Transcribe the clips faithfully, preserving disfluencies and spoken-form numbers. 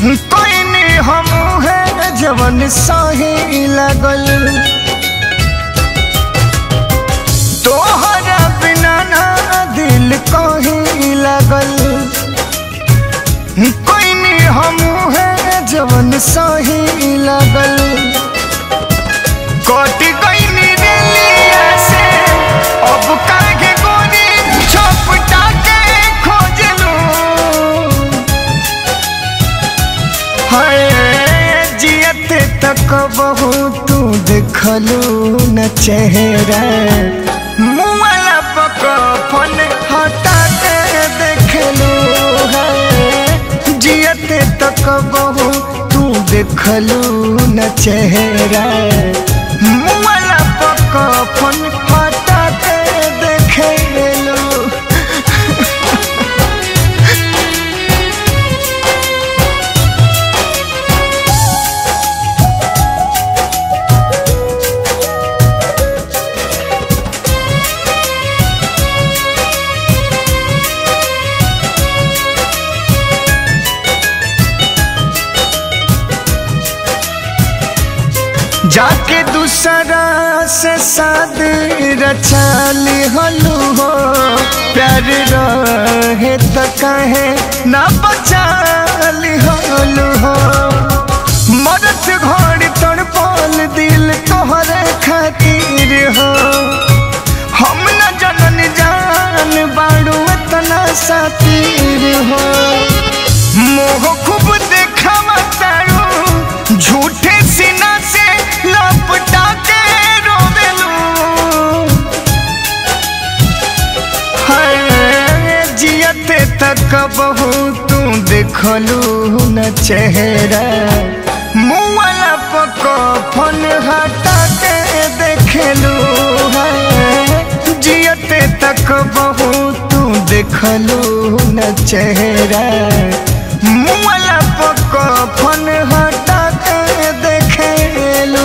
कोई नहीं हम है जवन सही लगल तोहरा बिना ना दिल कहीं लगल कोई नहीं हम है जवन सही लगल कोट गई रेलिया से अब काहे गोरी छपटा के खोज लूं हाय जियते तक बहु तू देखलू न चेहरा मुँहला पक फन हटा के देखलू है जियते तक बहु तू देखलू न चेहरा मुँहला पक फन हटा के देखलू जाके दूसरा से साथ रचा ली हलू हो प्यार रहे तो कहे ना बचा ली हलू हो मरत घोड़ी तोड़ बोल दिल तोहरे खातिर हो हम न जनन जान बाड़ू इतना सातिर हो मोह खूब देखा तारू झूठे सीना से लपटा के रोवेलू हाय जियते तक बहु तू देखलू न चेहरा मुँहला पक फन हटा के देखलू है जियते तक बहु तू देखलू न चेहरा मुँहला पक फन हटा के देखलू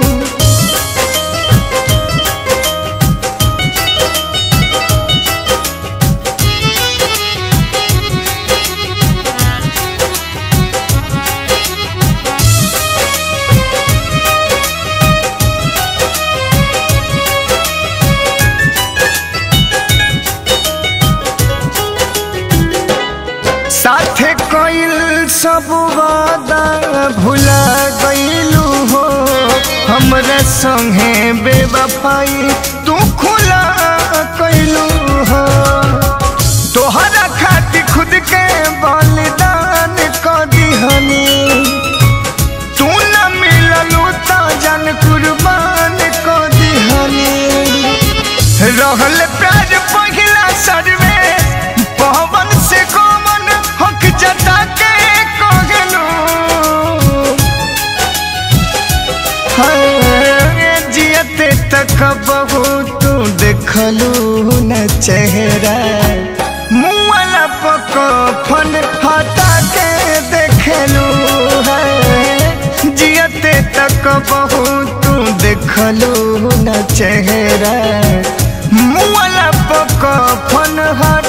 साथे कइल सब वादा भुला गइलू हो हमरा संगे बेवफाई तू खुला कइलू हो तोहरा खातिर खुद के बलिदान कर दिहनी तू न मिललू तो जान कुर्बान कर दिहनी रहल प्यार पहिला सर्वे पवन से कमन हक जता के कहलू हाय जियते तक बहु तू देखलू न चेहरा मुँहला पक फन हटा के देखलू है जियते तक बहु तू देखलू न चेहरा मुँहला पक फन हटा